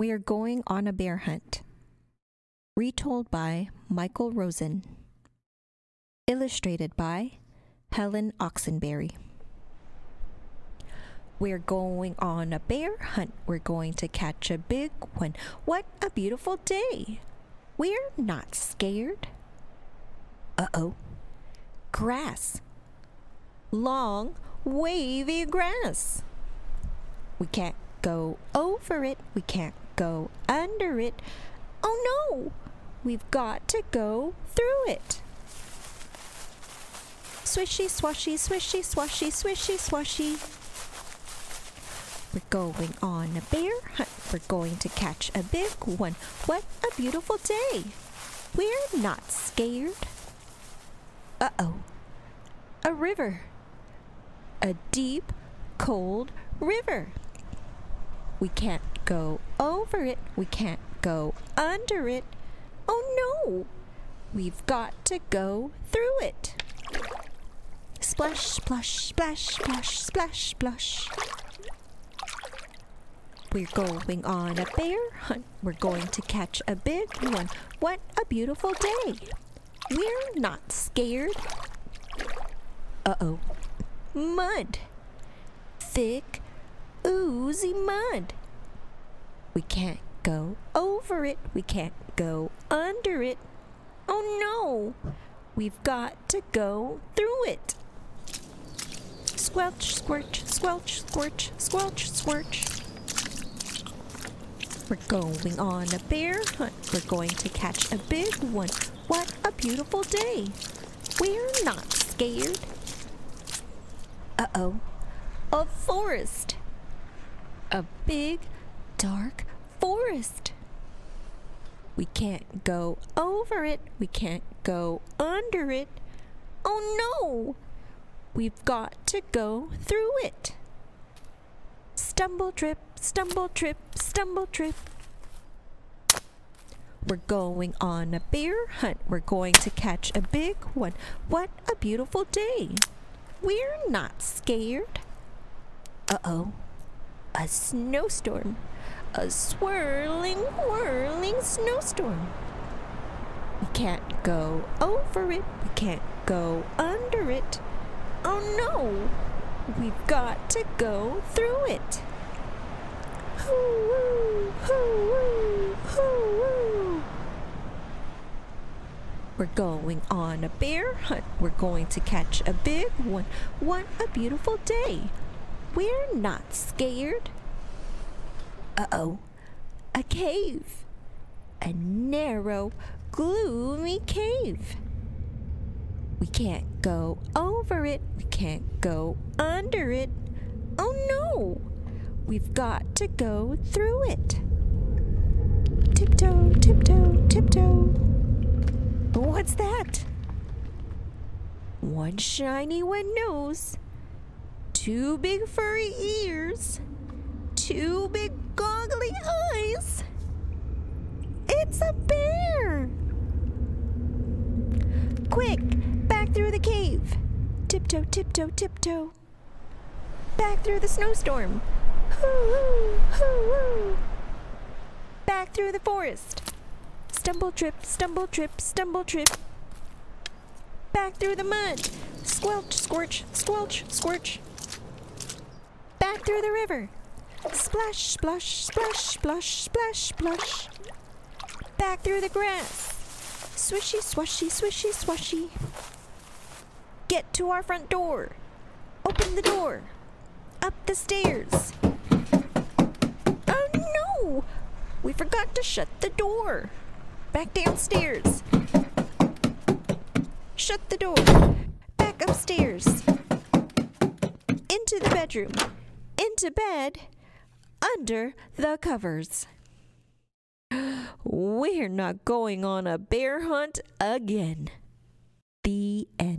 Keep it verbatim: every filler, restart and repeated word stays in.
We are going on a bear hunt. Retold by Michael Rosen. Illustrated by Helen Oxenberry. We're going on a bear hunt. We're going to catch a big one. What a beautiful day. We're not scared. Uh-oh. Grass. Long, wavy grass. We can't go over it. We can't go under it. Oh no! We've got to go through it. Swishy, swashy, swishy, swashy, swishy, swashy. We're going on a bear hunt. We're going to catch a big one. What a beautiful day. We're not scared. Uh-oh. A river. A deep, cold river. We can't go over it. We can't go under it. Oh no! We've got to go through it. Splash, splash, splash, splash, splash, splash. We're going on a bear hunt. We're going to catch a big one. What a beautiful day. We're not scared. Uh-oh. Mud. Thick, oozy mud. We can't go over it. We can't go under it. Oh no! We've got to go through it. Squelch, squirch, squelch, squirch, squelch, squirch. We're going on a bear hunt. We're going to catch a big one. What a beautiful day. We're not scared. Uh-oh. A forest. A big, dark forest. We can't go over it. We can't go under it. Oh no! We've got to go through it. Stumble, trip, stumble, trip, stumble, trip. We're going on a bear hunt. We're going to catch a big one. What a beautiful day. We're not scared. Uh-oh. A snowstorm. A swirling, whirling snowstorm. We can't go over it. We can't go under it. Oh no! We've got to go through it. Hoo-woo, hoo-woo, hoo-woo. We're going on a bear hunt. We're going to catch a big one. What a beautiful day. We're not scared. Uh-oh. A cave. A narrow, gloomy cave. We can't go over it. We can't go under it. Oh no! We've got to go through it. Tiptoe, tiptoe, tiptoe. What's that? One shiny wet nose. Two big furry ears. Two big goggly eyes. It's a bear! Quick! Back through the cave. Tiptoe, tiptoe, tiptoe. Back through the snowstorm. Hoo-hoo, hoo-hoo. Back through the forest. Stumble, trip, stumble, trip, stumble, trip. Back through the mud. Squelch, squirch, squelch, squirch. Back through the river. Splash, splash, splash, splash, splash, splash. Back through the grass. Swishy, swashy, swishy, swashy. Get to our front door. Open the door. Up the stairs. Oh no! We forgot to shut the door. Back downstairs. Shut the door. Back upstairs. Into the bedroom. Into bed. Under the covers. We're not going on a bear hunt again. The end.